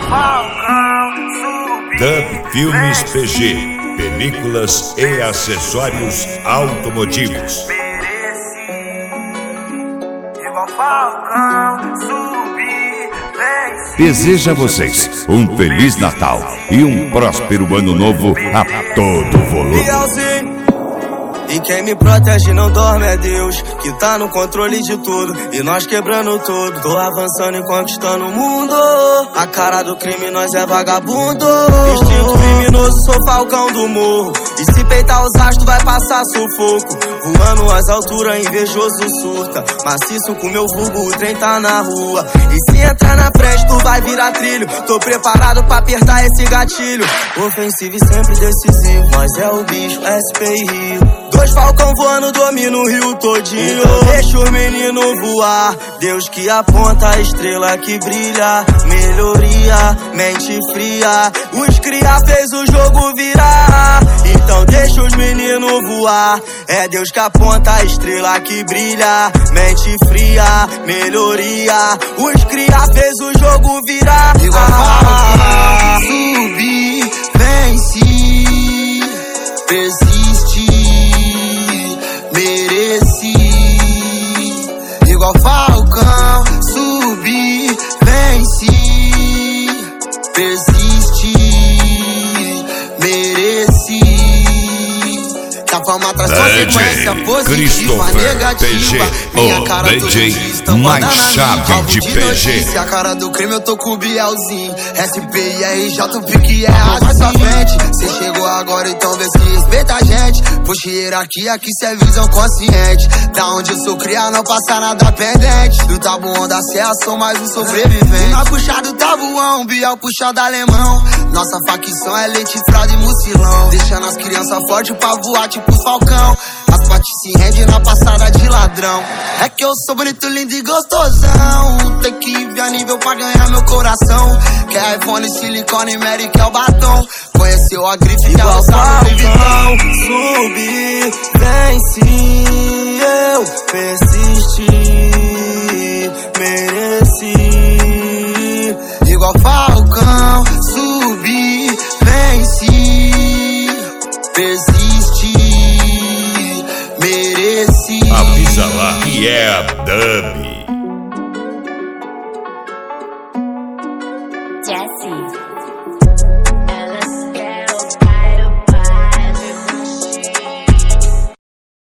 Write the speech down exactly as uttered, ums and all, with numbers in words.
Dub Filmes P G, películas e acessórios automotivos. Deseja a vocês um Feliz Natal e um próspero Ano Novo a todo volume. E quem me protege não dorme é Deus, que tá no controle de tudo, e nós quebrando tudo. Tô avançando e conquistando o mundo. A cara do crime nós é vagabundo. Instinto criminoso, sou falcão do morro. E se peitar os astros vai passar sufoco. Voando às alturas, invejoso surta. Maciço com meu vulgo, o trem tá na rua. E se entrar na frente tu vai virar trilho. Tô preparado pra apertar esse gatilho. Ofensivo e sempre decisivo, nós é o bicho, S P I Rio. Dois falcão voando, domina o rio todinho. Então deixa os meninos voar. Deus que aponta a estrela que brilha. Melhoria, mente fria. Os cria fez o jogo virar. Então deixa os meninos voar. É Deus que aponta a estrela que brilha. Mente fria, melhoria. Os cria fez o jogo virar. Igual ah, subir, vence, persiste, mereci. Igual falcão, subir, vence, persiste, mereci. Da fama traz consequência positiva, negativa. Minha cara D J mais chave de P G. A cara do crime eu tô com o Bielzinho. S P I R J, o pique é assim. Pra frente, cê chegou agora, então vê se respeita a gente. Puxa hierarquia, aqui cê é visão consciente. Da onde eu sou criado, não passa nada pendente. Do tabuão da serra, sou mais um sobrevivente. Na puxada do tabuão, Biel puxado alemão. Nossa facção é leite, fralda e mucilão. Deixando as crianças fortes pra voar tipo falcão. As patas se rendem na passada de ladrão. É que eu sou bonito, lindo e gostosão. Tem que ir a nível pra ganhar meu coração. Quer iPhone, silicone, Mary, que é o batom. Conheceu a grife, que é o falcão. Subir, vence, eu persisti, mereci. Igual falcão, subir, vence, persiste, mereci. Avisa lá que é a Dub.